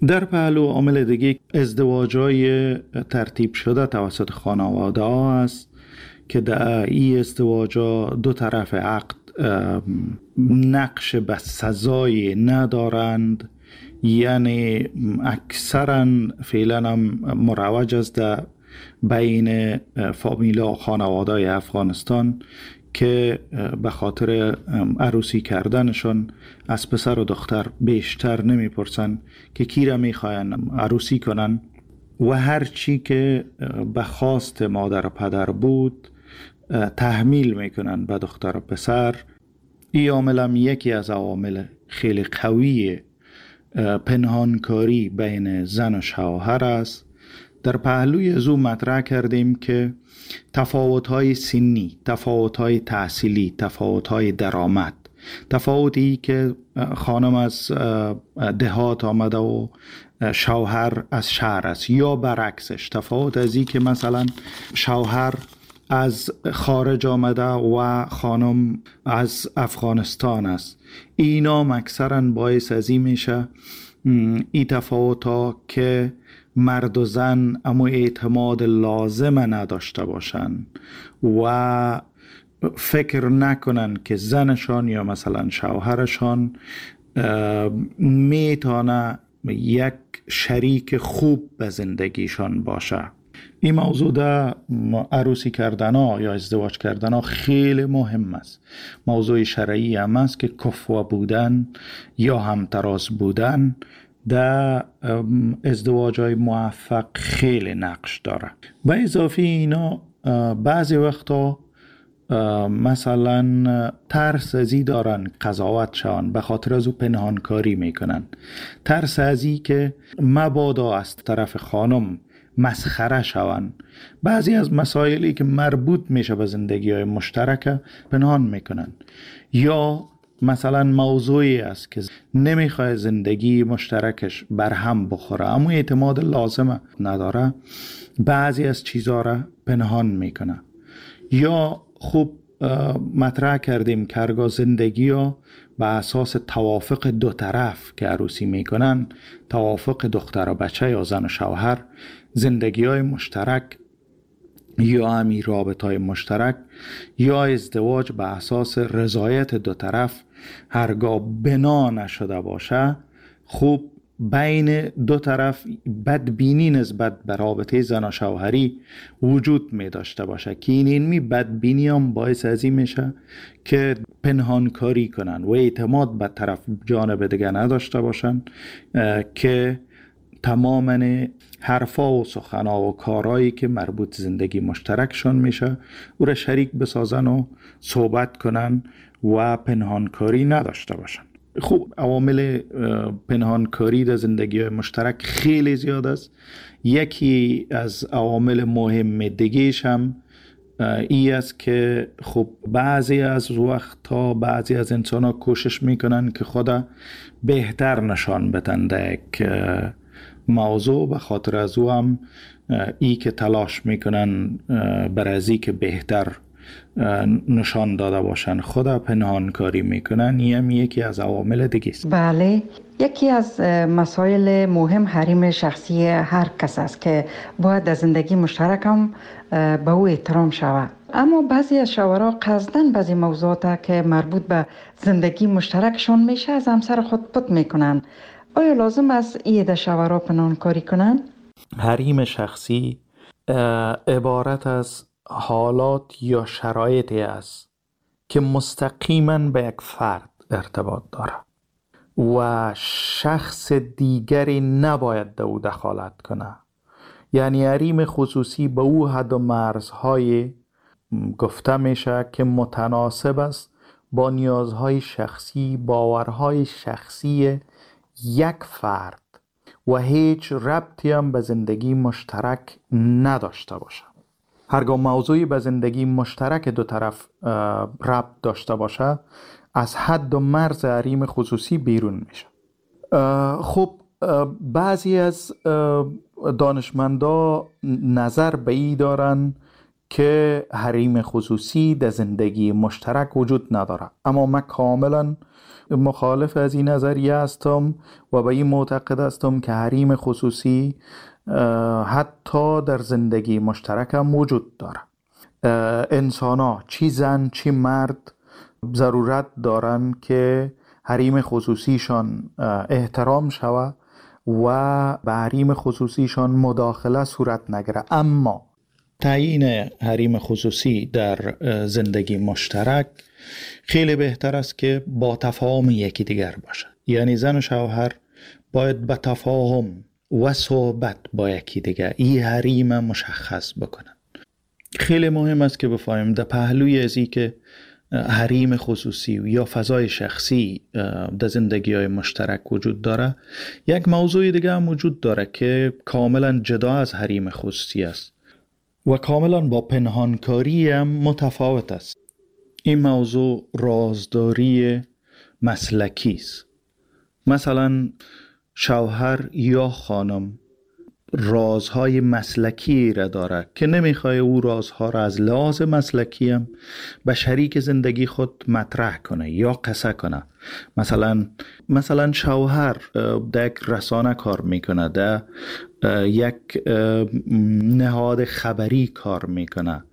در پهلو عامل دیگه ازدواج‌های ترتیب شده توسط خانواده ها است که در این ازدواج‌ها دو طرف عقد نقش به سزای ندارند، یعنی اکثرا فعلا هم مروج است در بین فامیلا و خانواده افغانستان که به خاطر عروسی کردنشان از پسر و دختر بیشتر نمیپرسن که کی را میخواین عروسی کنن و هر چی که به خواست مادر و پدر بود تحمیل میکنن به دختر و پسر. این عامل هم یکی از عوامل خیلی قوی پنهانکاری بین زن و شوهر است. در پهلوی زو مطرح کردیم که تفاوت‌های سنی، تفاوت‌های تحصیلی، تفاوت‌های درآمد، تفاوتی که خانم از دهات آمده و شوهر از شهر است یا برعکسش، تفاوت از این که مثلا شوهر از خارج آمده و خانم از افغانستان است، اینا اکثرا باعث از این میشه این تفاوت ها که مرد و زن اما اعتماد لازم نداشته باشن و فکر نکنن که زنشان یا مثلا شوهرشان میتونه یک شریک خوب به زندگیشان باشه. این موضوع در عروسی کردن ها یا ازدواج کردن ها خیلی مهم است. موضوع شرعی هم است که کفو بودن یا همتراز بودن در ازدواج های موفق خیلی نقش داره. و اضافه اینا بعضی وقتا مثلا ترس ازی دارن قضاوت شوند، به خاطر از او پنهانکاری میکنن. ترس ازی که مبادا از طرف خانم مسخره شوند. بعضی از مسائلی که مربوط میشه به زندگی های مشترک پنهان میکنن، یا مثلا موضوعی است که نمیخواد زندگی مشترکش برهم بخوره اما اعتماد لازم نداره، بعضی از چیزها را پنهان میکنه. یا خوب مطرح کردیم که هرگاه زندگی ها به اساس توافق دو طرف که عروسی میکنن، توافق دختر و بچه یا زن و شوهر، زندگی های مشترک یا همی رابط های مشترک یا ازدواج به اساس رضایت دو طرف هرگاه بنا نشده باشه، خوب بین دو طرف بدبینی نسبت به رابطه زن و شوهری وجود می داشته باشه که این بدبینی هم باعث از این میشه که پنهانکاری کنن و اعتماد به طرف جانب دیگه نداشته باشن که تماما حرفا و سخنا و کارهایی که مربوط زندگی مشترکشان میشه او را شریک بسازن و صحبت کنن و پنهانکاری نداشته باشن. خوب عوامل پنهانکاری در زندگی مشترک خیلی زیاد است. یکی از عوامل مهم دیگه‌اش هم این است که خب بعضی از وقتا بعضی از انسان ها کوشش میکنن که خدا بهتر نشان بدن در یک موضوع، به خاطر از او هم ای که تلاش میکنن برای ازی که بهتر نشان داده باشن خدا پنهانکاری میکنن. این یکی از عوامل دیگه است. بله، یکی از مسائل مهم حریم شخصی هر کس است که باید در زندگی مشترک هم به او احترام شود. اما بعضی از شوهرها قصداً بعضی موضوعات که مربوط به زندگی مشترکشون میشه از همسر خود پت میکنن. آیا لازم است ایده شوهرها پنهانکاری کنن؟ حریم شخصی عبارت از حالات یا شرایطی است که مستقیما به یک فرد ارتباط داره و شخص دیگری نباید در او دخالت کنه. یعنی حریم خصوصی به او حد و مرزهای گفته میشه که متناسب است با نیازهای شخصی، باورهای شخصی یک فرد و هیچ ربطی هم به زندگی مشترک نداشته باشه. هرگاه موضوعی به زندگی مشترک دو طرف ربط داشته باشه از حد و مرز حریم خصوصی بیرون میشه. خب بعضی از دانشمندا نظر به این دارن که حریم خصوصی در زندگی مشترک وجود نداره. اما من کاملا مخالف از این نظریه هستم و به این معتقد هستم که حریم خصوصی حتی در زندگی مشترک هم وجود داره. انسان ها چی زن چی مرد ضرورت دارن که حریم خصوصیشان احترام شوه و به حریم خصوصیشان مداخله صورت نگیره. اما تعیین حریم خصوصی در زندگی مشترک خیلی بهتر است که با تفاهم یکی دیگر باشه. یعنی زن و شوهر باید به تفاهم و صحبت با یکی دیگر این حریم مشخص بکنن. خیلی مهم است که بفهمیم در پهلوی ازی که حریم خصوصی یا فضای شخصی در زندگی های مشترک وجود داره، یک موضوع دیگه هم وجود داره که کاملا جدا از حریم خصوصی است و کاملا با پنهانکاری هم متفاوت است. این موضوع رازداری مسلکی است. مثلا شوهر یا خانم رازهای مسلکی را داره که نمیخواه او رازها را از لحاظ مسلکی هم به شریک زندگی خود مطرح کنه یا قصه کنه. مثلا شوهر در یک رسانه کار میکنه، در یک نهاد خبری کار میکنه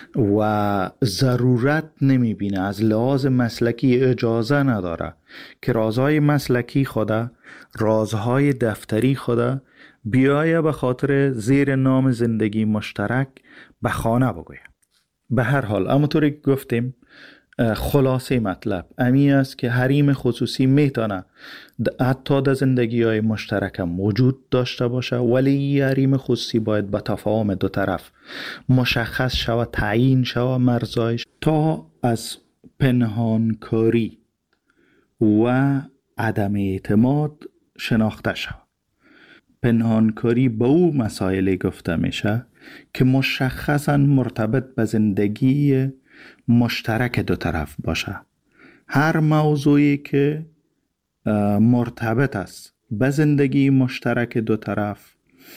و ضرورت نمیبینه، از لحاظ مسلکی اجازه نداره که رازهای مسلکی خوده، رازهای دفتری خوده بیایه به خاطر زیر نام زندگی مشترک به خانه بگویه. به هر حال همونطوری که گفتیم خلاصه مطلب امی است که حریم خصوصی میتونه حتی در زندگی های مشترک هم وجود داشته باشه، ولی حریم خصوصی باید به تفاهم دو طرف مشخص شود، تعیین شود مرزایش تا از پنهانکاری و عدم اعتماد شناخته شود. پنهانکاری به او مسائل گفته میشه که مشخصاً مرتبط به زندگی مشترک دو طرف باشه. هر موضوعی که مرتبط است به زندگی مشترک دو طرف،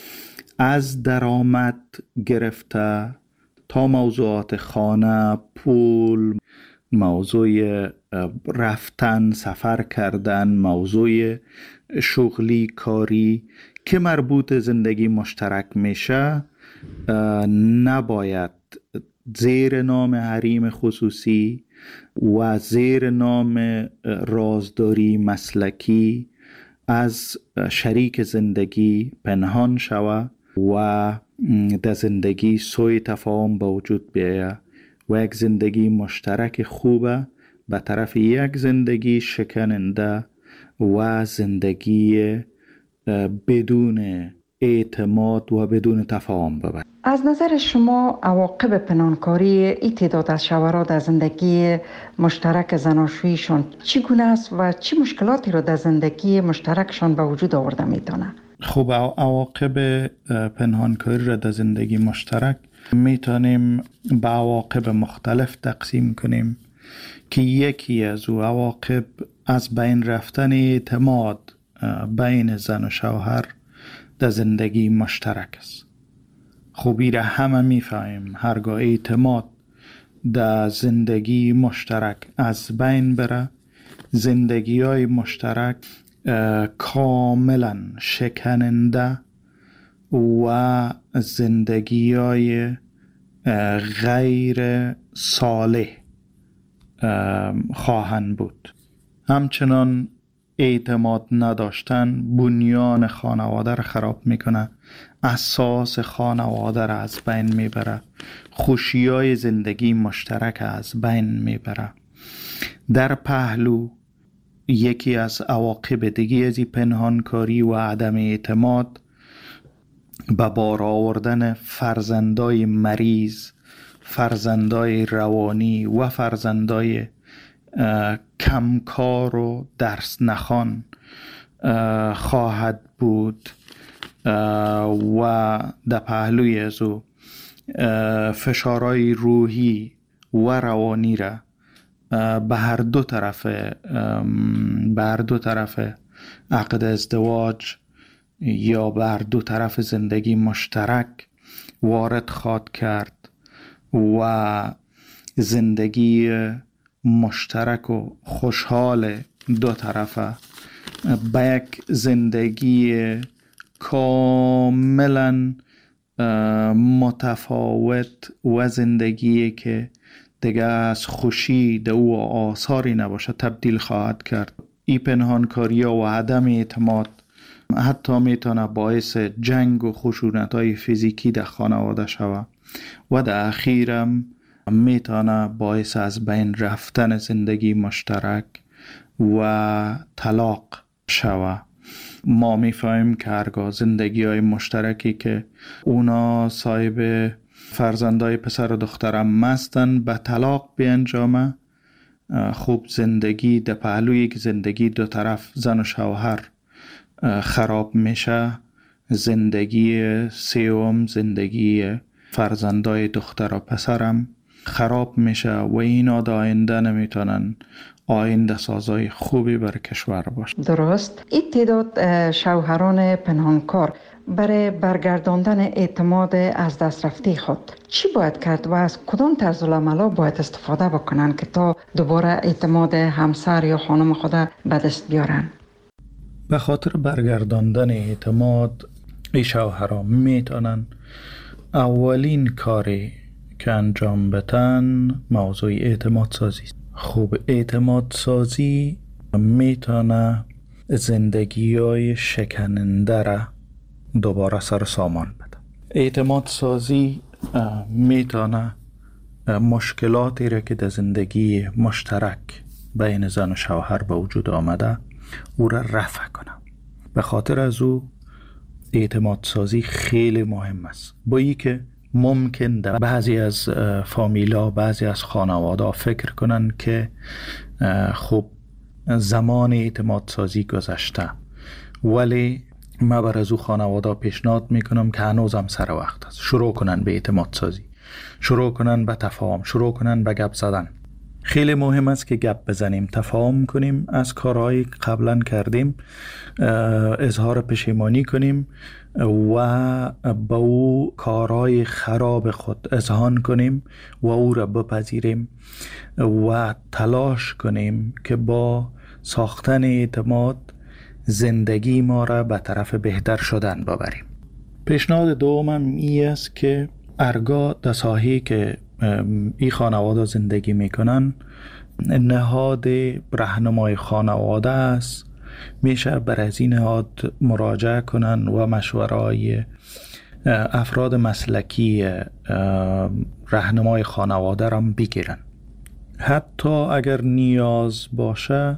از درآمد گرفته تا موضوعات خانه، پول، موضوع رفتن، سفر کردن، موضوع شغلی، کاری که مربوط زندگی مشترک میشه، نباید زیر نام حریم خصوصی و زیر نام رازداری مسلکی از شریک زندگی پنهان شوه و در زندگی سوء تفاهم به وجود بیاید و یک زندگی مشترک خوبه به طرف یک زندگی شکننده و زندگی بدون اعتماد و بدون تفاهم ببرد. از نظر شما عواقب پنهانکاری این تعداد از شوهرها در زندگی مشترک زناشوییشان چگونه است و چه مشکلاتی را در زندگی مشترکشان به وجود آورده میتونه؟ خب عواقب پنهانکاری را در زندگی مشترک میتونیم به عواقب مختلف تقسیم کنیم که یکی از او عواقب از بین رفتن اعتماد بین زن و شوهر در زندگی مشترک است. خوبی را همه میفهمیم هرگاه اعتماد در زندگی مشترک از بین بره، زندگی های مشترک کاملا شکننده و زندگی های غیر صالح خواهند بود. همچنان اعتماد نداشتن بنیان خانواده را خراب میکنه، اساس خانواده را از بین میبره، خوشیای زندگی مشترک از بین میبره. در پهلو یکی از عواقب دیگه از پنهانکاری و عدم اعتماد به بار آوردن فرزندای مریض، فرزندای روانی و فرزندای کمکار و درس نخوان خواهد بود و در پهلوی از او فشارهای روحی و روانی را به هر دو طرف عقد ازدواج یا به هر دو طرف زندگی مشترک وارد خواهد کرد و زندگی مشترک و خوشحال دو طرفه به یک زندگی کاملا متفاوت و زندگی که دیگه از خوشی ده او آثاری نباشه تبدیل خواهد کرد. این پنهانکاری و عدم اعتماد حتی میتونه باعث جنگ و خشونت‌های فیزیکی در خانواده شود و در اخیرم میتونه باعث از بین رفتن زندگی مشترک و طلاق شود. ما میفهمیم که هرگاه زندگی های مشترکی که اونا صاحب فرزندای پسر و دخترم هستن به طلاق بیانجامه، خوب زندگی در پهلوی که زندگی دو طرف زن و شوهر خراب میشه، زندگی سوم زندگی فرزندای دختر و پسرم خراب میشه و اینا در آینده نمیتونن آینده سازای خوبی برای کشور باشه. درست. این تعداد شوهران پنهانکار برای برگرداندن اعتماد از دست رفته خود چی باید کرد و از کدام طرز العمل باید استفاده بکنن که تا دوباره اعتماد همسر یا خانم خود به دست بیارن؟ به خاطر برگرداندن اعتماد این شوهران میتونن اولین کاری که انجام بدن موضوع اعتماد سازی است. خوب اعتماد سازی میتونه زندگی های شکننده را دوباره سر سامان بده. اعتماد سازی میتونه مشکلاتی را که در زندگی مشترک بین زن و شوهر به وجود آمده او را رفع کنه. به خاطر از او اعتماد سازی خیلی مهم است. با ای که ممکن در بعضی از فامیلا، بعضی از خانواده فکر کنن که خب زمان اعتماد سازی گذشته، ولی من بر از او خانواده پیشنهاد میکنم که هنوزم سر وقت است. شروع کنن به اعتماد سازی، شروع کنن به تفاهم، شروع کنن به گپ زدن. خیلی مهم است که گپ بزنیم، تفاهم کنیم، از کارهایی که قبلا کردیم اظهار پشیمانی کنیم و با او کارهای خراب خود اذعان کنیم و او را بپذیریم و تلاش کنیم که با ساختن اعتماد زندگی ما را به طرف بهتر شدن ببریم. پیشنهاد دومم این است که ارگاه در ساحه‌ای که این خانواده زندگی میکنن نهاد راهنمای خانواده است، میشه بر از این نهاد مراجعه کنن و مشوره‌های افراد مسلکی راهنمای خانواده را بگیرن. حتی اگر نیاز باشه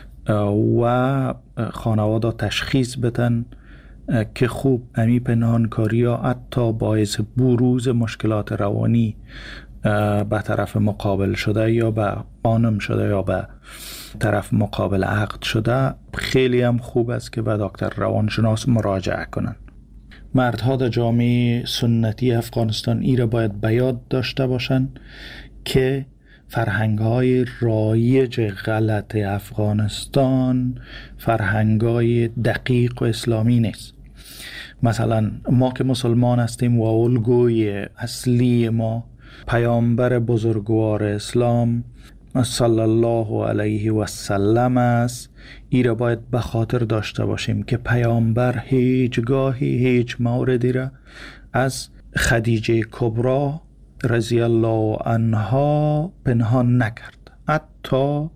و خانواده تشخیص بدن که خوب امی پنهانکاری ها حتی باعث بروز مشکلات روانی به طرف مقابل شده یا به خانم شده یا به طرف مقابل عقد شده، خیلی هم خوب است که به دکتر روانشناس مراجعه کنن. مردها در جامعه سنتی افغانستان ای را باید به یاد داشته باشن که فرهنگ‌های رایج غلط افغانستان فرهنگ‌های دقیق و اسلامی نیست. مثلا ما که مسلمان هستیم و الگوی اصلی ما پیامبر بزرگوار اسلام صلی الله علیه و سلم است. ای را باید به خاطر داشته باشیم که پیامبر هیچ موردی را از خدیجه کبری رضی الله عنها پنهان نکرد. حتی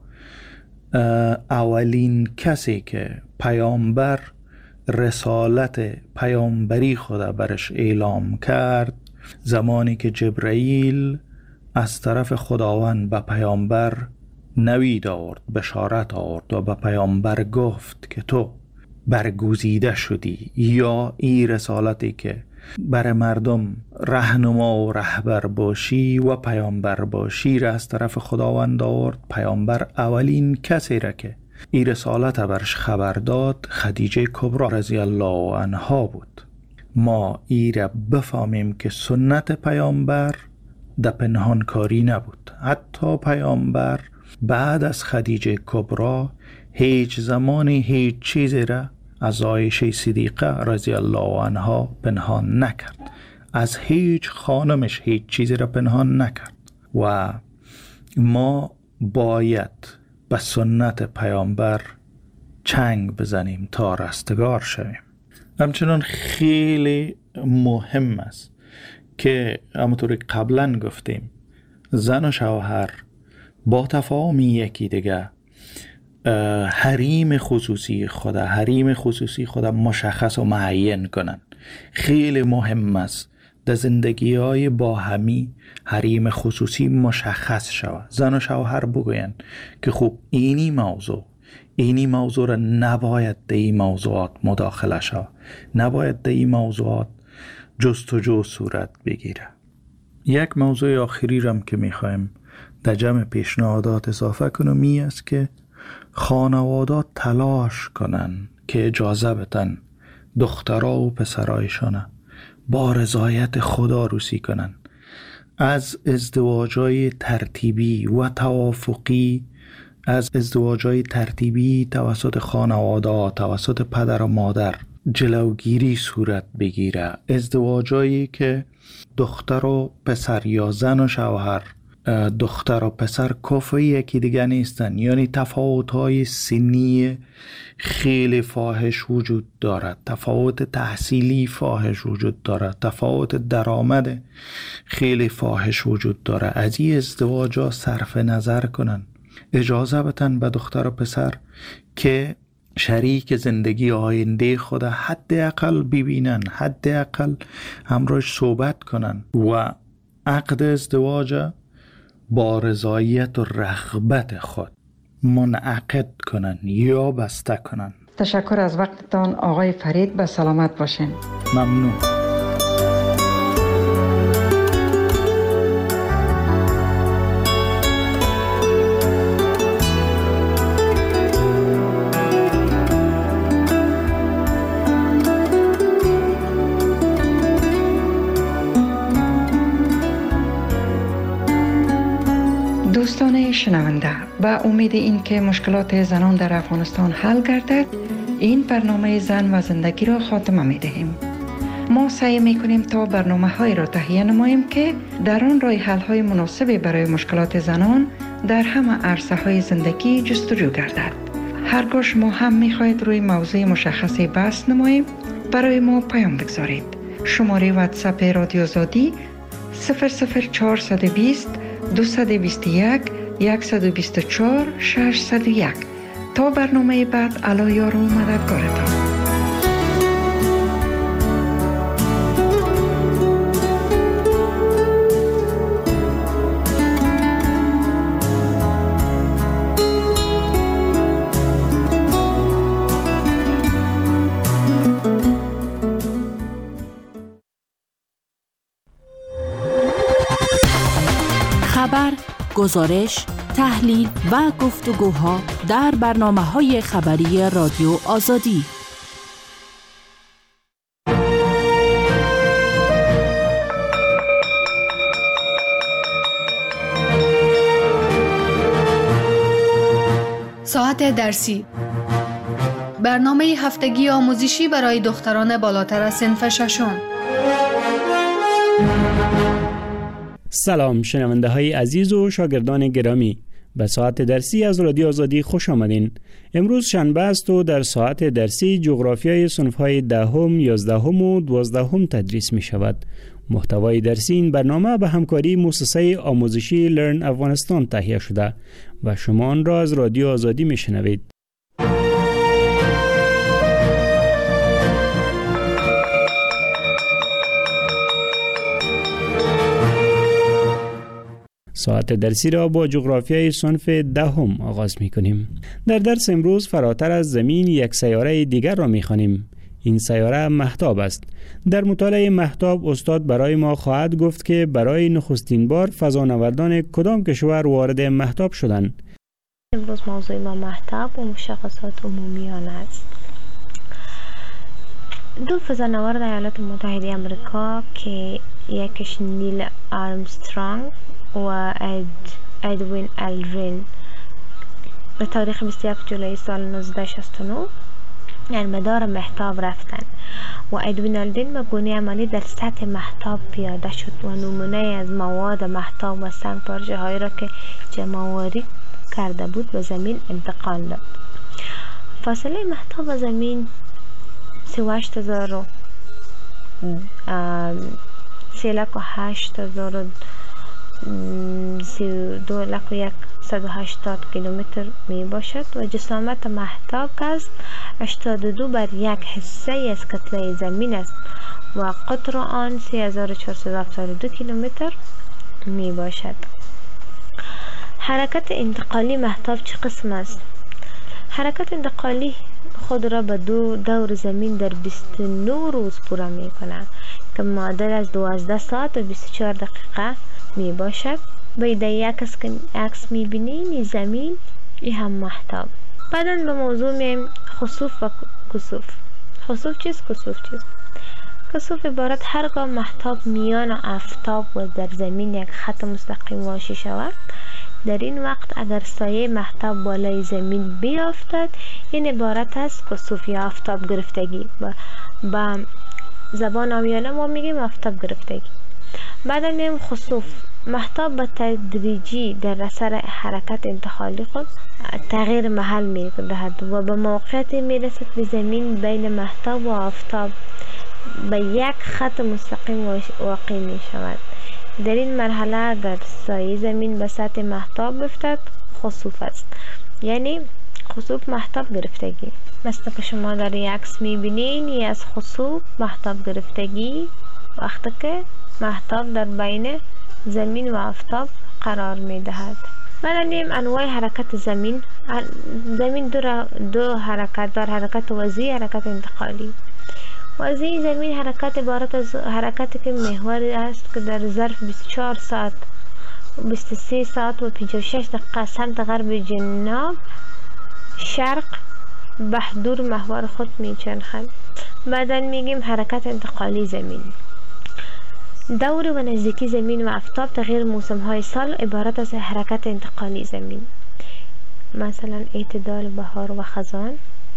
اولین کسی که پیامبر رسالت پیامبری خود برش اعلام کرد، زمانی که جبرائیل از طرف خداوند به پیامبر نوید آورد، بشارت آورد و به پیامبر گفت که تو برگزیده شدی، یا این رسالتی که برای مردم راهنما و رهبر باشی و پیامبر باشی را از طرف خداوند آورد. پیامبر اولین کسی را که این رسالت برش خبر داد خدیجه کبری رضی الله عنها بود. ما این را بفهمیم که سنت پیامبر در پنهانکاری نبود. حتی پیامبر بعد از خدیجه کبری هیچ زمانی هیچ چیزی را از عایشه صدیقه رضی الله عنها پنهان نکرد. از هیچ خانمش هیچ چیزی را پنهان نکرد و ما باید به سنت پیامبر چنگ بزنیم تا رستگار شویم. همچنان خیلی مهم است که همونطوری قبلا گفتیم زن و شوهر با تفاهم یکی دیگه حریم خصوصی خود مشخص و معین کنن. خیلی مهم است در زندگی های با همی حریم خصوصی مشخص شود. زن و شوهر بگوین که خب اینی موضوع را نباید در این موضوعات مداخله شود، نباید در این موضوعات جستجو صورت بگیره. یک موضوع آخری رم که میخوایم در جمع پیشنهادات اضافه کنم است که خانوادات تلاش کنن که اجازه بدن دخترها و پسرایشان با رضایت خدا عروسی کنن. از ازدواجای ترتیبی و توافقی، از ازدواجای ترتیبی توسط خانواده، توسط پدر و مادر جلوگیری صورت بگیره. ازدواجایی که دختر و پسر یا زن و شوهر، دختر و پسر کافی یکی دیگه نیستن، یعنی تفاوت‌های سنی خیلی فاحش وجود دارد، تفاوت تحصیلی فاحش وجود دارد، تفاوت درآمد خیلی فاحش وجود دارد. از این ازدواجا صرف نظر کنن، اجازه بدن به دختر و پسر که شریک زندگی آینده خود حداقل ببینن، حداقل همراهش صحبت کنن و عقد ازدواج با رضایت و رغبت خود منعقد کنن یا بسته کنن. تشکر از وقتتان آقای فرید، به سلامت باشین. ممنون. دوستان شنونده، به امید این که مشکلات زنان در افغانستان حل گردد، این برنامه زن و زندگی را خاتمه می دهیم. ما سعی می کنیم تا برنامه های را تهیه نماییم که در آن راه حل های مناسب برای مشکلات زنان در همه عرصه های زندگی جستجو گردد. هرگاه شما هم می خواهید روی موضوع مشخصی بحث نماییم، برای ما پیام بگذارید. شماره واتساپ رادیو آزادی 00420 221 124 601. تا برنامه بعد، الا یار و مددگارتان. خبر، گزارش، تحلیل و گفتگوها در برنامه‌های خبری رادیو آزادی. ساعت درسی، برنامه هفتگی آموزشی برای دختران بالاتر از صنف ششم. سلام شنونده های عزیز و شاگردان گرامی، به ساعت درسی از رادیو آزادی خوش آمدین. امروز شنبه است و در ساعت درسی جغرافیای صنف های 10، 11 و 12 تدریس می شود. محتوای درسی این برنامه به همکاری مؤسسه آموزشی لرن افغانستان تهیه شده و شما آن را از رادیو آزادی می شنوید. ساعت درسی را با جغرافیای صنف 10 آغاز می کنیم. در درس امروز فراتر از زمین یک سیاره دیگر را می خوانیم. این سیاره مهتاب است. در مطالعه مهتاب استاد برای ما خواهد گفت که برای نخستین بار فضانوردان کدام کشور وارد مهتاب شدند. امروز موضوع ما مهتاب و مشخصات عمومیان است. دو فضانورد ایالات متحده آمریکا که یکیش نیل آرمسترانگ و ادوین الدرین به تاریخ 21 جولای سال 1969 در مدار مهتاب رفتند و ادوینالدین به گونه عملی در سطح مهتاب پیاده شد و نمونه از مواد مهتاب و سنگ پارچه هایی را که جمع‌آوری کرده بود به زمین انتقال داد. فاصله مهتاب و زمین 3,08,180 کیلومتر می باشد و جسامت مهتاب که است 82 بر 1 حصه از کتله زمین است و قطر آن 3472 کیلومتر می باشد. حرکت انتقالی مهتاب چه قسم است؟ حرکت انتقالی خود را به دور زمین در 29 روز پوره می کند که معادل از 12 ساعت و 24 دقیقه می باشد. باید یک عکس می بینید زمین این هم مهتاب. بعدا به موضوع میم خسوف و کسوف. خسوف چیست؟ کسوف چیست؟ کسوف عبارت هرگاه مهتاب میان آفتاب و در زمین یک خط مستقیم واژه شود، در این وقت اگر سایه مهتاب بالای زمین بیافتد این عبارت است کسوف یا آفتاب گرفتگی. با زبان عامیانه ما میگیم آفتاب گرفتگی. بعد میگیم خسوف. مهتاب به تدریجی در اثر حرکت انتقالی خود تغییر محل می‌دهد و به موقعیتی میرسد به زمین بین مهتاب و آفتاب به یک خط مستقیم واقع می شود. در این مرحله اگر سایه زمین به سطح مهتاب بیفتد خسوف است، یعنی خسوف مهتاب گرفتگی. مثل که شما در یک عکس می‌بینید این از خسوف مهتاب گرفتگی وقتی که مهتاب در بین زمین و آفتاب قرار می‌دهد. بعد انواع حرکت زمین. زمین دو حرکت دارد، حرکت وضعی، حرکت انتقالی. وضعی زمین حرکت عبارت از حرکتی که محوری است که در ظرف 24 ساعت 23 ساعت و 56 دقیقه سمت غرب جنوب شرق بهدور محور خود میچرخد. بعدا میگیم حرکت انتقالی زمین. دور و نزدیکی زمین و آفتاب تغییر موسم های سال عبارت از حرکت انتقالی زمین. مثلا اعتدال بهار و خزان،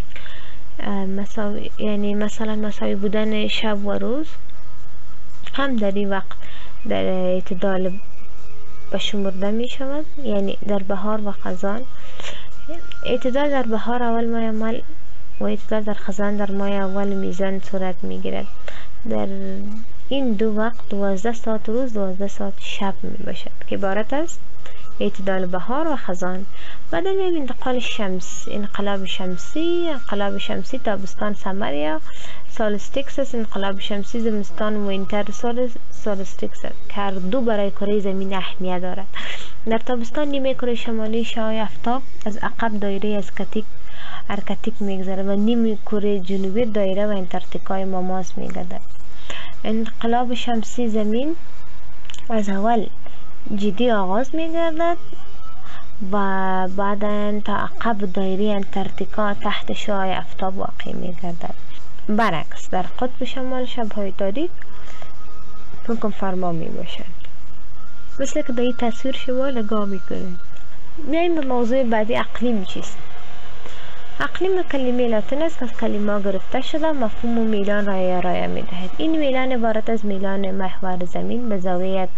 مساوی بودن شب و روز هم در این وقت در اعتدال به شمرده می شود. یعنی در بهار و خزان اعتدال در بهار اول ماه اول و اعتدال در خزان در ماه اول میزان صورت می گیرد. در این دو وقت 12 ساعت روز 12 ساعت شب می باشد که عبارت است اعتدال بهار و خزان. بعد انتقال شمس، انقلاب شمسی تابستان سمر یا سولستیکس است. انقلاب شمسی زمستان وینتر سولستیکس است که هر دو برای کره زمین اهمیت دارد. در تابستان نیمه کره شمالی شعاع آفتاب از عقب دایره از ارکتیک میگذره و نیمه کره جنوبی دایره و انتارکتیکای ماماس میگردد. انقلاب شمسی زمین از اول جدی آغاز میگردد و بعدا تا عقب دایره انتارکتیکا تحت شعاع آفتاب واقع میگردد. برعکس در قطب شمال شب‌های تاریک حکم فرما می باشد. مثل که به این تصویر شما نگاه میکنید. میایم به موضوع بعدی اقلیم چیست؟ اقلیم کلمه لاتین است از کلمه گرفته شده مفهوم میلان را ارائه میدهد. این میلان عبارت از میلان محور زمین به زاویه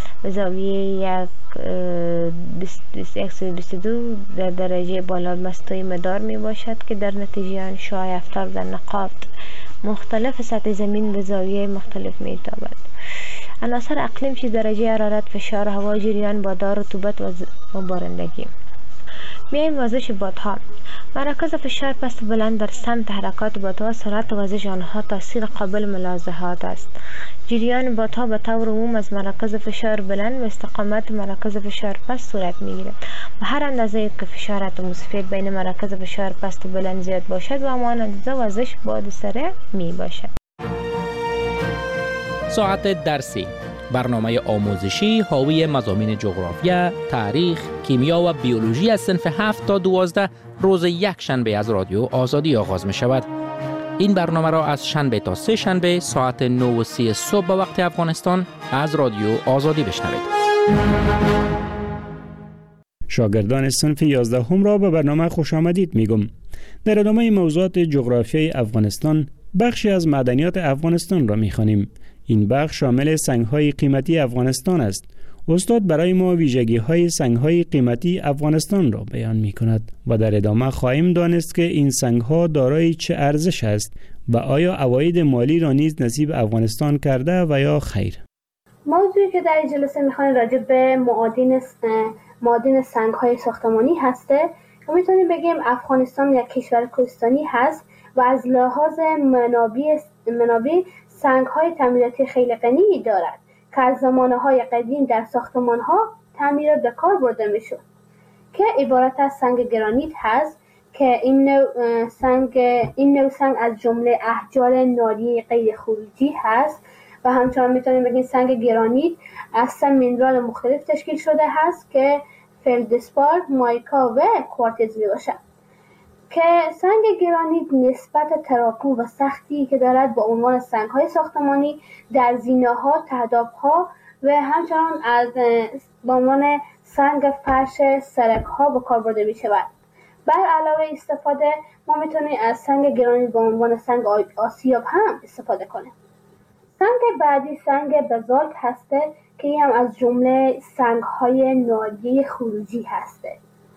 122 در درجه بالا مستوی مدار می باشد که در نتیجه آن شعاع آفتاب در نقاط مختلف سطح زمین به زاویه مختلف می تابد. عناصر اقلیم چیز درجه حرارت، فشار هوا، جریان بادها، رطوبت و بارندگی. میایم وزش بادها. مرکز فشار پست و بلند در سمت حرکات بادها، سرعت وزش آنها تاثیر قابل ملاحظات است. جریان بادها به طور عموم از مرکز فشار بلند و استقامت مرکز فشار پست صورت میگیرد. و هر اندازه که فشار اتمسفر بین مرکز فشار پست و بلند زیاد باشد و همان اندازه وزش باد سریع می باشد. ساعت درسی، برنامه آموزشی حاوی مضامین جغرافیا، تاریخ، کیمیا و بیولوژی از صنف 7 تا 12 روز یک شنبه از رادیو آزادی آغاز می شود. این برنامه را از شنبه تا سه شنبه ساعت 9:30 صبح به وقت افغانستان از رادیو آزادی بشنوید. شاگردان صنف 11 را به برنامه خوش آمدید میگم. در ادامه موضوعات جغرافیای افغانستان بخشی از معدنیات افغانستان را میخوانیم. این بخش شامل سنگ‌های قیمتی افغانستان است. استاد برای ما ویژگی‌های سنگ‌های قیمتی افغانستان را بیان می‌کند و در ادامه خواهیم دانست که این سنگ‌ها دارای چه ارزش است و آیا عواید مالی را نیز نصیب افغانستان کرده و یا خیر. موضوعی که در این جلسه می‌خوایم راجع به معادن سنگ‌های ساختمانی هسته و می‌تونیم بگیم افغانستان یک کشور کوهستانی هست و از لحاظ منابع سنگ‌های تعمیراتی خیلی غنی دارد که از زمانه‌های قدیم در ساختمان‌ها تعمیرات به کار برده می‌شد که عبارت از سنگ گرانیت هست که این نوع سنگ از جمله احجار ناریه غیر خروجی هست و همچنان می‌تونیم بگیم سنگ گرانیت از 3 مینرال مختلف تشکیل شده هست که فلدسپار، مایکا و کوارتز میباشد که سنگ گرانیت نسبت تراکم و سختی که دارد با عنوان سنگ‌های ساختمانی در زینه‌ها، تهداب‌ها و همچنان با عنوان سنگ فرش سرک‌ها به کار برده می‌شود. بر علاوه استفاده ما می‌تونیم از سنگ گرانیت به عنوان سنگ آسیاب هم استفاده کنیم. سنگ بعدی سنگ بزالت هسته که این هم از جمله سنگ‌های ناریه خروجی هسته.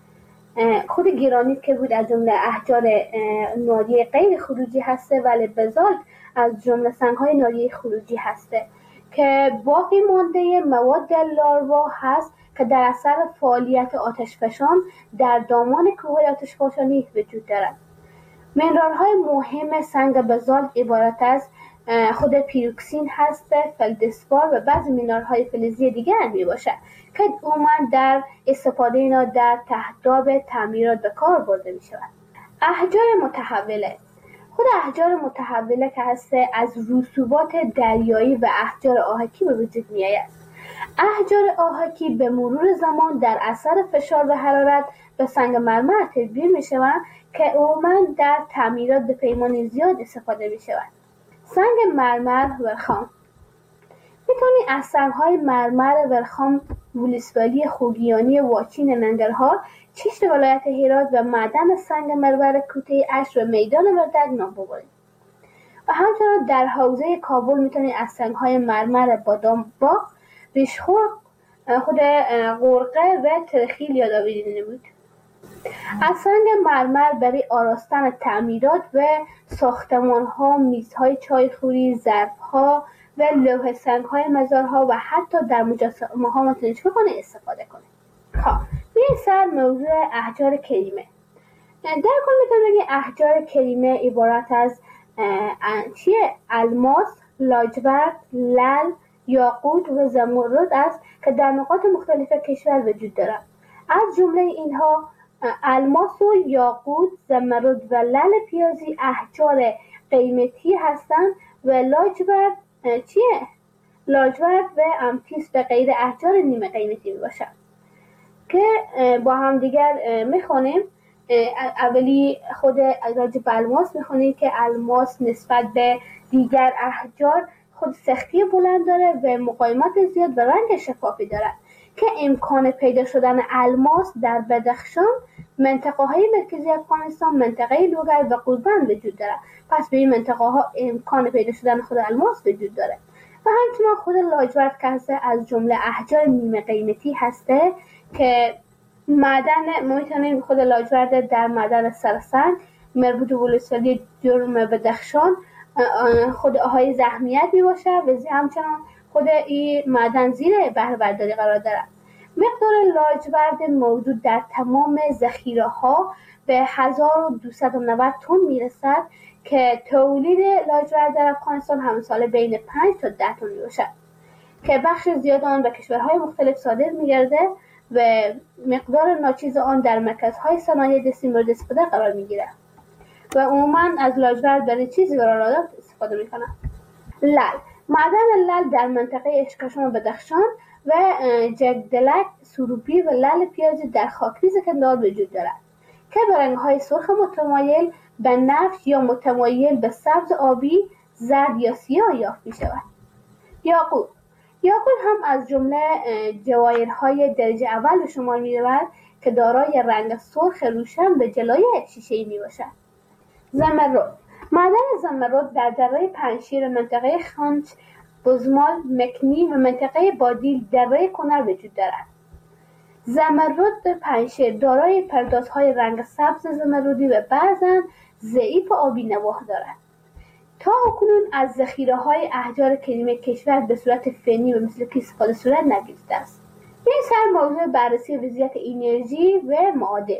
خود گرانیت که بود از جمله احجار ناریه غیر خروجی هسته ولی بزالت از جمله سنگ‌های ناریه خروجی هسته که باقی مانده مواد لاروا هست که در اثر فعالیت آتشفشان در دامان کوه‌های آتشفشانی وجود دارد. منرال‌های مهم سنگ بزالت عبارت از خود پیروکسین هست، فلدسپار و بعضی مینرال‌های فلزی دیگر می باشد که عموماً در استفاده اینا در تهداب تعمیرات به کار برده می شود. احجار متحوله خود احجار متحوله که هست از رسوبات دریایی و احجار آهکی به وجود می آید. احجار آهکی به مرور زمان در اثر فشار و حرارت به سنگ مرمر تبدیل می شوند که عموماً در تعمیرات به پیمان زیاد استفاده می شود. سنگ مرمر ورخام میتونی از سنگ‌های مرمر ورخام ولسوالی خوگیانی واچین ننگرهار، چشت ولایت هرات و معدن سنگ مرمر کوته اش و میدان وردگ نام ببرید. و همچنان در حوزه کابل میتونی از سنگ‌های مرمر بادام باغ، ریشخور، خود غرقه و ترخیل یادآوری نمود. از سنگ مرمر برای آراستن تعمیرات و ساختمان‌ها، میزهای چایخوری، ظرف‌ها و لوح سنگ‌های مزارها و حتی در مجسمه‌ها میتونید استفاده کنید. بیایید سر موضوع احجار کریمه. در کل میتونید بگید احجار کریمه عبارت از الماس، لاجورد، لعل، یاقوت و زمرد است که در نقاط مختلف کشور وجود دارد. از جمله اینها الماس و یاقوت، زمرد و لعل پیازی احجار قیمتی هستند و لاجورد و امتیس به غیر احجار نیمه قیمتی میباشد که با هم دیگر میخونیم. اولی خود راجع به الماس میخونیم که الماس نسبت به دیگر احجار خود سختی بلند داره و مقاومت زیاد و رنگ شفافی دارد که امکان پیدا شدن الماس در بدخشان، منطقه های مرکزی افغانستان، منطقه لوگر و قوربند وجود دارد. پس به این منطقه ها امکان پیدا شدن خود الماس وجود داره. و همچنان خود لاجورد که از جمله احجار نیمه قیمتی هسته که معدن میتونیم خود لاجورد در معدن سرسنگ مربوط به ولسوالی جرم بدخشان خود آهای زخمیت می باشه و همچنان خود این معدن زیر بهره برداری قرار دارد. مقدار لاجورد موجود در تمام ذخیره ها به 1290 تن می رسد که تولید لاجورد در افغانستان همه ساله بین 5 تا 10 تن می باشد که بخش زیاد آن به کشورهای مختلف صادر می گرده و مقدار ناچیز آن در مرکزهای صنایع دستی مورد استفاده قرار می گیرد و عموما از لاجورد برای چیزی برای استفاده می کنند. لعل معدن لعل در منطقه اشکشم و بدخشان و جگدلک، سروبی و لعل پیازی در خاکریز کندهار وجود دارد که به رنگ‌های سرخ متمایل به نفت یا متمایل به سبز آبی، زرد یا سیاه یافت می‌شود. یاقوت هم از جمله جواهرهای درجه اول به شمار می‌رود که دارای رنگ سرخ روشن به جلوی شیشه‌ای میباشد. زمرد. معدن زمرد در دره پنشیر، منطقه خانچ، بزمال، مکنی و منطقه بادیل دره کنر وجود دارد. زمرد پنشیر دارای پردازهای رنگ سبز زمردی و بعضاً ضعیف آبی نواح دارد. تا اکنون از ذخیره‌های احجار کریمه کشور به صورت فنی و مسلکی استفاده صورت نگرفته است. این سر موضوع بررسی وضعیت انرژی و معادن.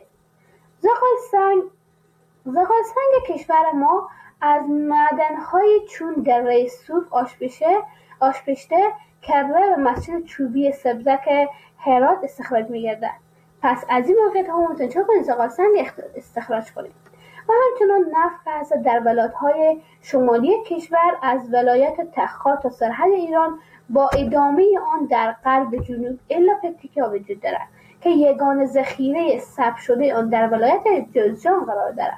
زغال سنگ کشور ما از معدن‌های چون دره صوف، آشپشته، کره و مسجد چوبی سبزک هرات استخراج می‌گردد. پس از این موقعیت‌ها ممکن چه کنید زغال سنگ استخراج کنید. و همچنان نفت که هست در ولایت‌های شمالی کشور از ولایت تخار تا سرحد ایران با ادامه آن در غرب جنوب الا پکتیکا وجود دارد که یگانه ذخیره ثبت شده آن در ولایت جوزجان قرار دارد.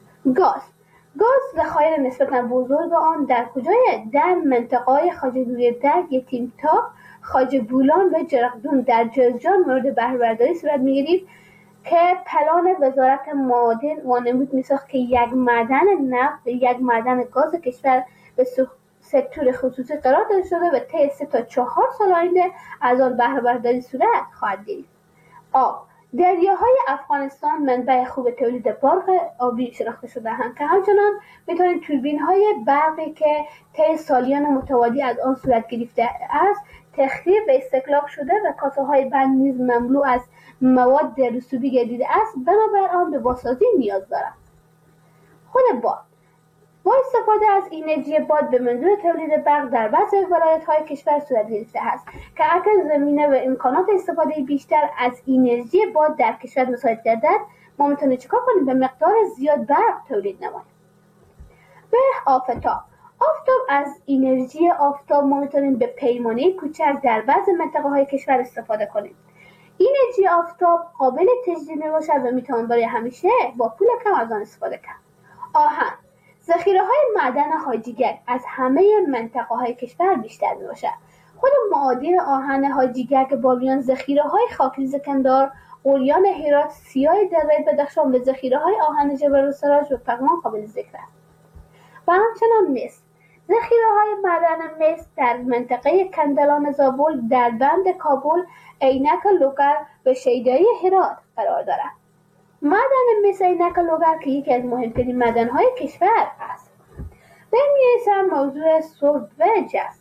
گاز ذخایر نسبتاً بزرگ آن در کجای؟ در منطقه‌های خواجه نوری‌درگ، یتیم‌تا، خواجه بولان و جرقدون در جوزجان مورد بهره‌برداری صورت می‌گیرد که پلان وزارت معادن وانمود می‌ساخت که یک معدن نفت و یک معدن گاز کشور به سکتور خصوصی قرار داده شده و طی 3 تا 4 سال آینده از آن بهره‌برداری صورت خواهد گرفت. آب. دریاهای افغانستان منبع خوب تولید برق آبی شناخته شده‌اند که همچنان می‌توانند توربین‌های برقی که طی سالیان متوالی از آن صورت گرفته است تخریب و استهلاک شده و کاسه‌های بند نیز مملو از مواد رسوبی گردیده است، بنابر آن به بازسازی نیاز دارد. خود باد. با استفاده از انرژی باد به منظور تولید برق در بعضی ولایت‌های کشور صورت گرفته است که اگر زمینه و امکانات استفاده بیشتر از انرژی باد در کشور مساعد گردد، ما میتونیم چیکار کنیم؟ به مقدار زیاد برق تولید نماییم. به آفتاب. از انرژی آفتاب ما میتونیم به پیمانه کوچک در بعضی منطقه‌های کشور استفاده کنیم. انرژی آفتاب قابل تجدید میباشد و میتوان برای همیشه با پول کم از آن استفاده کرد. آهن. ذخیره‌های معدن حاجیگک از همه منطقه‌های کشور بیشتر میباشد. خود معادن آهن حاجیگک، بامیان، ذخیره‌های خاکریز کندار، اوریان هرات، سیاه دره بدخشان و ذخیره‌های آهن جبل السراج و پغمان قابل ذکر است. و همچنان مس. ذخیره‌های معدن مس در منطقه کندلان زابل، در بند کابل، عینک لوگر و شیدایی هرات قرار دارد. معدن مس عینک لوگر که یکی از مهمترین معدن‌های کشور است. برمی‌رسم موضوع سرب و جس.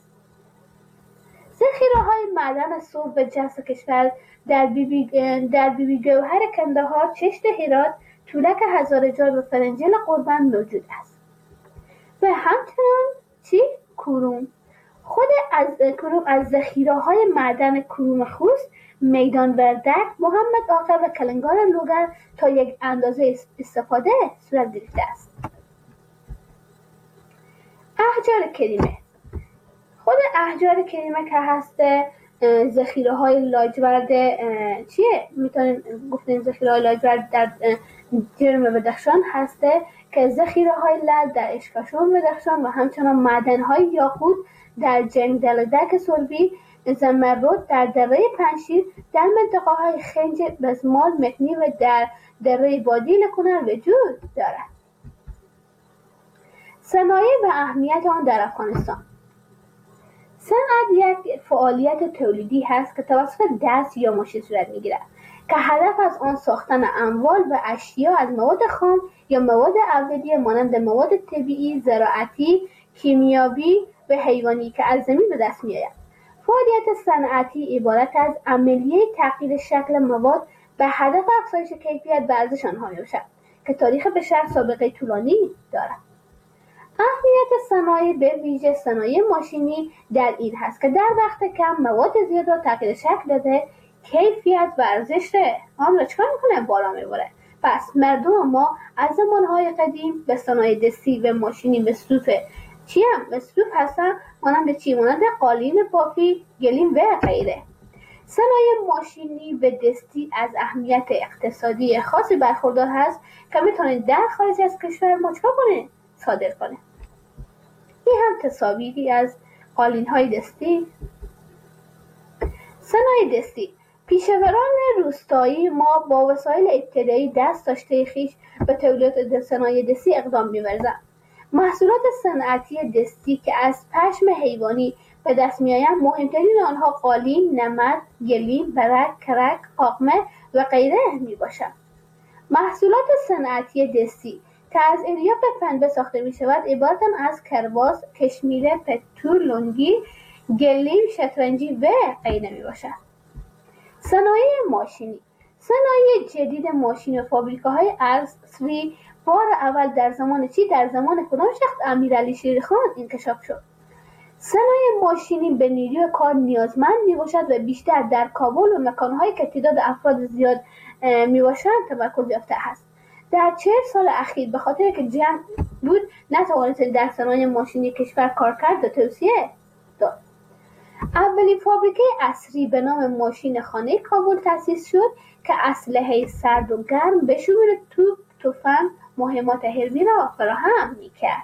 ذخیره‌های معدن سرب و جس کشور در بیبی گوهر کندهار، چشت هرات، تولک هزارجان و فرنجل قربان موجود است. و همچنان کروم. خود از ذخیره‌های معدن کروم خوست، میدان وردک، محمد آقا و کلنگار لوگر تا یک اندازه استفاده صورت گرفته است. احجار کریمه. خود احجار کریمه که هست ذخیره‌های لاجورد میتونیم گفتیم ذخیره‌های لاجورد در جرم بدخشان هسته که ذخیره‌های لعل در اشکاشون بدخشان و همچنان معدن‌های یاقوت در جنگدلدک سربی، زمرد در دره پنشیر، در منطقه‌های خنج، بزمال، مکنی و در دره بادیل کنر وجود دارد. صنایع و اهمیت آن در افغانستان. صنعت یک فعالیت تولیدی هست که توسط دست یا ماشین صورت می‌گیرد که هدف از آن ساختن اموال و اشیا از مواد خام یا مواد اولیه مانند مواد طبیعی، زراعتی، کیمیاوی و حیوانی که از زمین به دست می‌آید. فعالیت صنعتی عبارت از عملیه تغییر شکل مواد به هدف افزایش کیفیت و ارزش آنها میباشد که تاریخ بشر سابقه طولانی دارد. اهمیت صنایع به ویژه صنایع ماشینی در این هست که در وقت کم مواد زیاد را تغییر شکل داده، کیفیت و ارزش آن را چکار میکنه؟ بالا میبره. پس مردم ما از زمانهای قدیم به صنایع دستی و ماشینی مصروف مصروف هستن، مانند مانند قالین، بافی، گلیم و غیره. صنایع ماشینی و دستی از اهمیت اقتصادی خاصی برخوردار هست که میتونید در خارج از کشور ما چکار کنه؟ صادر کنه. این هم تصاویری از قالین های دستی. صنایع دستی پیشوران روستایی ما با وسایل ابتدایی دست داشته خویش به تولید صنایع دستی اقدام می‌ورزند. محصولات صنعتی دستی که از پشم حیوانی به دست می‌آیند مهمترین آنها قالین، نمد، گلیم، برک، کرک، قاقمه و غیره میباشند. محصولات صنعتی دستی که از الیاف پنبه ساخته می‌شود عبارتند از کرباس، کشمیره، پتو، لنگی، گلیم، شطرنجی و غیره میباشد. صنایع ماشینی صنایع جدید ماشین و فابریکه‌های عصری بار اول در زمان کدام شخص؟ امیرعلی شیرخان انکشاف شد. صنایع ماشینی به نیروی کار نیازمند میباشد و بیشتر در کابل و مکان‌هایی که تعداد افراد زیاد میباشند تمرکز یافته است. در 40 سال اخیر به خاطر که جنگ بود نتوانست در صنایع ماشینی کشور کار کرد و توسعه داد. اولین فابریکه عصری به نام ماشین خانه کابل تأسیس شد که اسلحه سرد و گرم به شمول توپ، تفنگ، مهمات حربی را فراهم می‌کرد.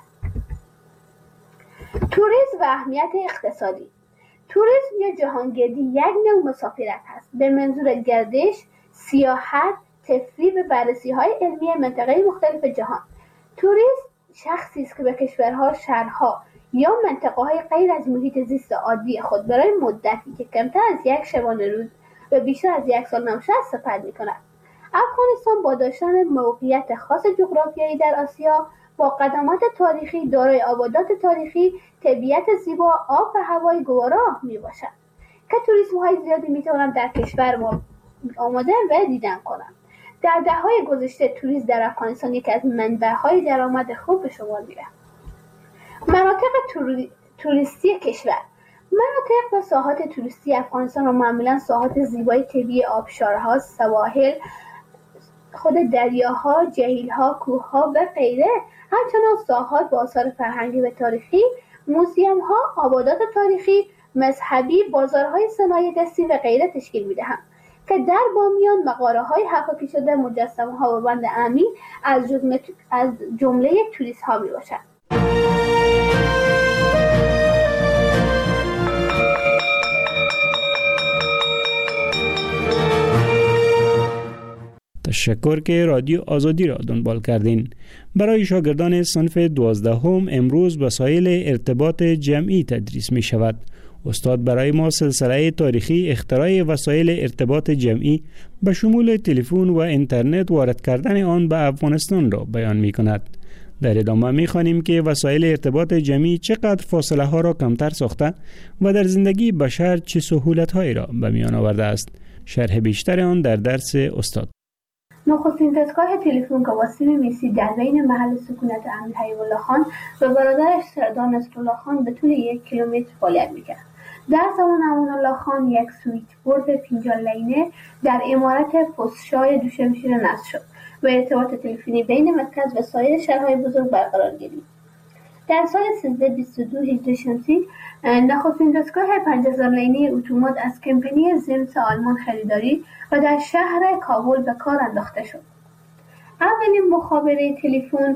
توریسم و اهمیت اقتصادی. توریسم یا جهانگردی یک نوع مسافرت است به منظور گردش، سیاحت، تفریح و بررسی‌های علمی مناطق مختلف جهان. توریست شخصی است که به کشورها، شهرها یا منطقه‌های غیر از محیط زیست عادی خود برای مدتی که کمتر از یک شبانه روز و بیشتر از یک سال نباشد سفر می‌کند. افغانستان با داشتن موقعیت خاص جغرافیایی در آسیا با قدمت تاریخی دارای آبادات تاریخی، طبیعت زیبا، آب و هوای گوارا میباشد که توریست‌های زیادی میتوانند در کشور ما آماده و دیدن کنند. در دهه‌های گذشته توریسم در افغانستان یکی از منبع‌های درآمد خوب به شمار می‌رفت. مناطق توریستی کشور. مناطق و ساحات توریستی افغانستان را معمولاً ساحات زیبای طبیعی آبشارها، سواحل، خود دریاها، جهیل‌ها، کوه‌ها و غیره، همچنان ساحات با آثار فرهنگی و تاریخی، موزیم‌ها، آبادات تاریخی، مذهبی، بازارهای صنایع دستی و غیره تشکیل می‌دهند که در بامیان مغاره‌های حکاکی شده، مجسمه‌ها و بند امین از جمله توریست‌ها میباشند. تشکر که رادیو آزادی را دنبال کردین. برای شاگردان صنف 12 امروز وسایل ارتباط جمعی تدریس می شود. استاد برای ما سلسله تاریخی اختراع وسایل ارتباط جمعی به شمول تلفن و اینترنت وارد کردن آن به افغانستان را بیان می کند. در ادامه می خوانیم که وسایل ارتباط جمعی چقدر فاصله ها را کمتر ساخته و در زندگی بشر چه سهولت هایی را به میان آورده است. شرح بیشتر آن در درس استاد. نخستین دستگاه تلفن که واسیم میسی در بین محل سکونت امیر حبیب الله خان و برادرش سردار نصرالله خان به طول 1 کیلومتر فعالیت میکرد. در زمان امان الله خان یک سویچ بورد فینجان لینه در عمارت پستشاه دوشمشیر نصب شد و ارتباط تلفنی بین مرکز و سایر شهرهای بزرگ برقرار گردید. در سال 1322 هجری شمسی نخستین دستگاه 5000 لینه اتومات از کمپانی زمس آلمان خریداری و در شهر کابل به کار انداخته شد. اولین مخابره تلفن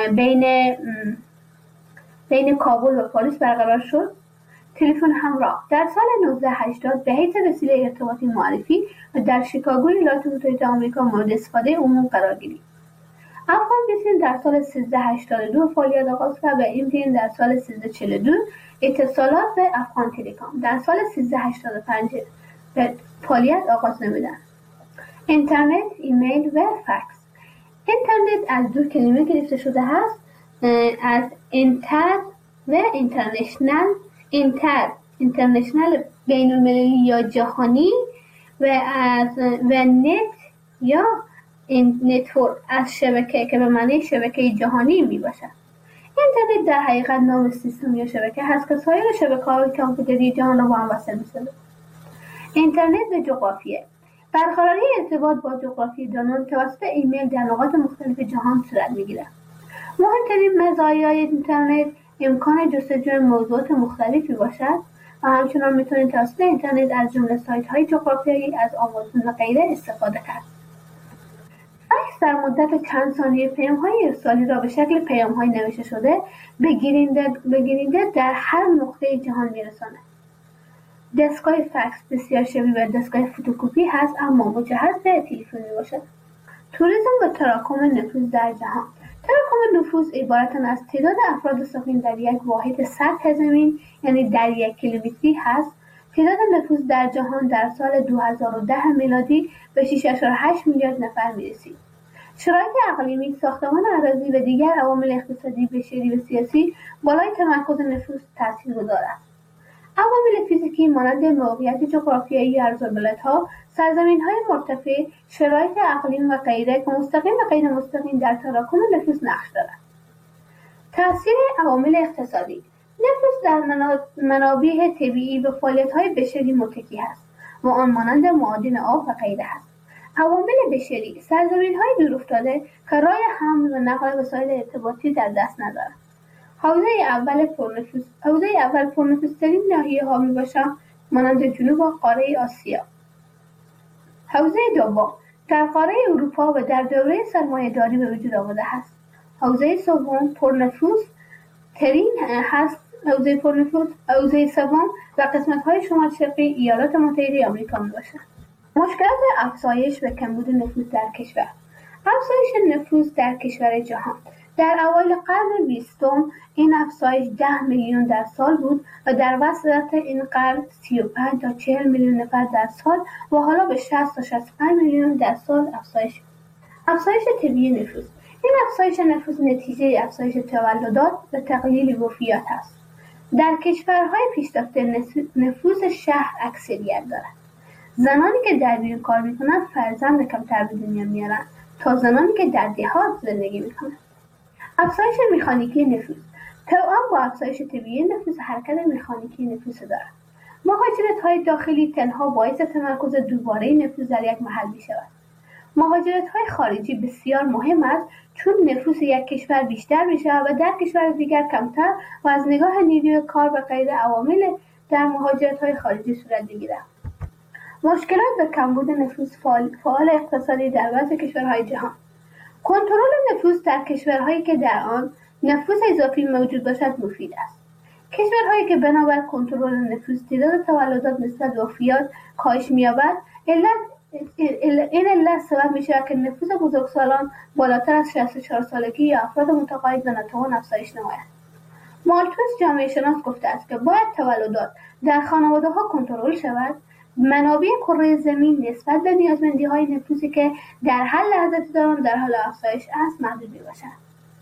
بین کابل و پاریس برقرار شد. تلفن همراه در سال 1980 به حیث وسیله ارتباطی معرفی و در شیکاگو ایالات متحده آمریکا مورد استفاده عموم قرار گرفت. افغان بیسیم در سال 1382 فعالیت آغاز کرد و MTN در سال 1342 اتصالات و افغان تلکام در سال 1385 به فعالیت آغاز نمودند. اینترنت، ایمیل و فکس. اینترنت از دو کلمه گرفته شده است، از انتر و اینترنشنال بین المللی یا جهانی و نت یا نتورک از شبکه که به معنی شبکه جهانی می باشد. اینترنت در حقیقت نام سیستم یا شبکه هست که سایر شبکه‌های کامپیوتری جهان را با هم وصل می‌سازد. اینترنت و جغرافیه. برقراری ارتباط با جغرافیه‌دانان توسط ایمیل در نقاط مختلف جهان صورت می‌گیرد. مهمترین مزایای اینترنت امکان جستجوی موضوعات مختلفی باشد و همچنان می‌توانید توسط اینترنت از جمله سایت‌های جغرافیایی از آمازون و غیره استفاده کرد. فکس در مدت چند ثانیه پیام‌های ارسالی را به شکل پیام‌های نوشته شده به گیرنده در هر نقطه جهان می‌رساند. دستگاه فکس بسیار شبیه به دستگاه فتوکپی هست اما مجهز به تلفن میباشد. توریسم و تراکم نفوذ در جهان. تراکم نفوذ عبارت از تعداد افراد ساکن در یک واحد سطح زمین یعنی در 1 کیلومتری هست. تعداد نفوذ در جهان در سال 2010 میلادی به 6.8 میلیارد نفر میرسید. شرایط اقلیمی، ساختمان اراضی و دیگر عوامل اقتصادی، بشری و سیاسی بالای تمرکز نفوذ تاثیرگذار است. عوامل فیزیکی مانند موقعیت جغرافیایی عرض‌البلدها، سرزمین‌های مرتفع، شرایط اقلیم و غیره که مستقیم و غیر مستقیم در تراکم نفوذ نقش دارد. تاثیر عوامل اقتصادی: نفوذ در منابع طبیعی و فعالیت‌های بشری متکی است و آن مانند معادن آب و غیره است. عوامل بشری: سرزمین‌های دورافتاده که راه حمل و نقل وسایل ارتباطی در دست ندارند. حوزه اول پرنفوذترین ناحیه‌ها میباشند مانند جنوب و قاره آسیا. حوزه دوم در قاره اروپا و در دوره سرمایه‌داری به وجود آمده است. حوزه سوم پرنفوذترین هست. حوزه سوم و قسمت‌های شمال شرقی ایالات متحده آمریکا میباشند. مشکلات افزایش و کمبود نفوذ در کشور. افزایش نفوذ در کشور جهان. در اوایل قرن 20 این افزایش 10 میلیون در سال بود و در وسط این قرن 35 تا 40 میلیون نفر در سال و حالا به 60 تا 65 میلیون در سال افزایش. افزایش طبیعی نفوذ. این افزایش نفوذ نتیجه افزایش تولدات و تقلیل وفیات است. در کشورهای پیشرفته نفوذ شهر اکثریت دارد. زنانی که در بیرون کار میکنند فرزند کمتر به دنیا میارند تا زنانی که در دهات زندگی میکنند. افزایش مکانیکی نفوذ. توأم با افزایش طبیعی نفوذ حرکت مکانیکی نفوذ دارد. مهاجرت‌های داخلی تنها باعث تمرکز دوباره نفوذ در یک محل می‌شود. مهاجرت‌های خارجی بسیار مهم است چون نفوذ یک کشور بیشتر می‌شود و در کشور دیگر کمتر و از نگاه نیروی کار و غیره عوامل در مهاجرت‌های خارجی صورت می‌گیرد. مشکلات و کمبود نفوذ فعال اقتصادی در بعضی کشورهای جهان. کنترل نفوذ در کشورهایی که در آن نفوذ اضافی موجود باشد مفید است. کشورهایی که بنابر کنترل نفوذ تعداد تولدات نسبت به وفیات کاهش می‌یابد، این علت سبب می‌شود که نفوذ بزرگسالان بالاتر از 64 سالگی یا افراد متقاعد و ناتوان افزایش نماید. مالتوس جامعه شناس گفته است که باید تولدات در خانواده‌ها کنترل شود. منابع کره زمین نسبت به نیازمندی‌های نفوذی که در هر لحظه دارند در حال افزایش است محدود می‌باشند.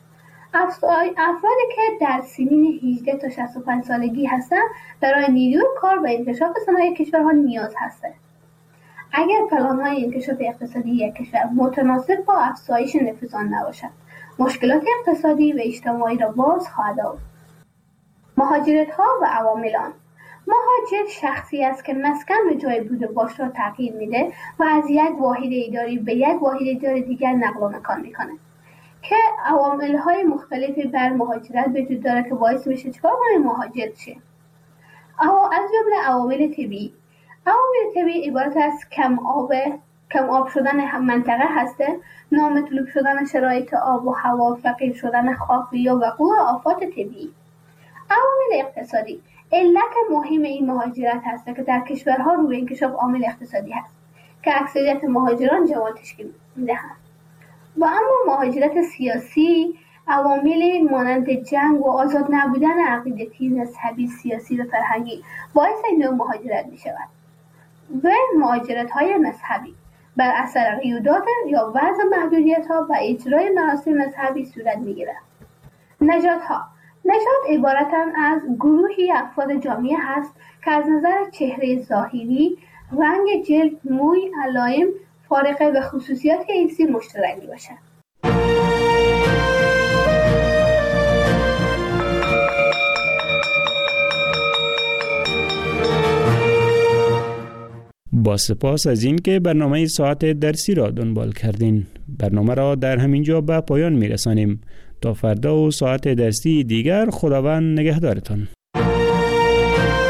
افرادی که در سنین 18 تا 65 سالگی هستند برای نیروی کار و انکشاف صنایع کشورها نیاز هستند. اگر پلان‌های انکشاف اقتصادی یک کشور متناسب با افزایش نفوذ آن نباشد، مشکلات اقتصادی و اجتماعی را باز خواهد آورد. مهاجرت‌ها و عوامل آن. مهاجر شخصی است که مسکن و جای بود و باش را تغییر میده و از یک واحد اداری به یک واحد اداری دیگر نقل و مکان میکنه که عوامل‌های مختلفی بر مهاجرت وجود داره که باعث میشه چیکار کنه مهاجر شه. از جمله عوامل طبیعی. عوامل طبیعی عبارت از کم آب شدن منطقه هسته، نامطلوب شدن شرایط آب و هوا، فقیر شدن خاک یا وقوع آفات طبیعی. عوامل اقتصادی. علت مهم این مهاجرت هست که در کشورها روی انکشاف عامل اقتصادی هست که اکثریت مهاجران جوان تشکیل میدهند. و اما مهاجرت سیاسی عوامل مانند جنگ و آزاد نبودن عقیدتی، مذهبی، سیاسی و فرهنگی باعث این نوع مهاجرت می شود. و مهاجرت های مذهبی بر اثر قیودات یا وضع محدودیت ها و اجرای مراسم مذهبی صورت می گیرد. نژاد ها. نژاد عبارتند از گروهی افراد جامعه هست که از نظر چهره ظاهری، رنگ جلد، موی، علائم فارقه و خصوصیات جنسی مشترک میباشند. با سپاس از این که برنامه ساعت درسی را دنبال کردین. برنامه را در همین جا به پایان میرسانیم. تا فردا و ساعت درسی دیگر خداوند نگهدارتان.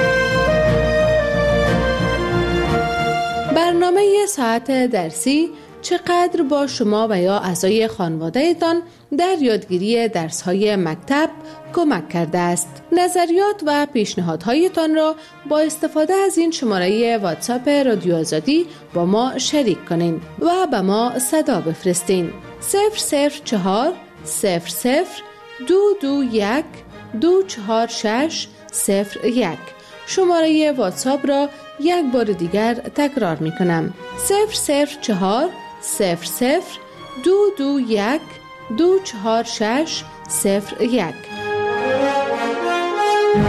برنامه ساعت درسی چقدر با شما و یا اعضای خانواده‌تان در یادگیری درس‌های مکتب کمک کرده است. نظریات و پیشنهادهایتان را با استفاده از این شماره واتساپ رادیو آزادی با ما شریک کنین و به ما صدا بفرستین. 004 00 221 246 01. شماره واتساپ را یک بار دیگر تکرار می کنم. 004 00 221 246 01.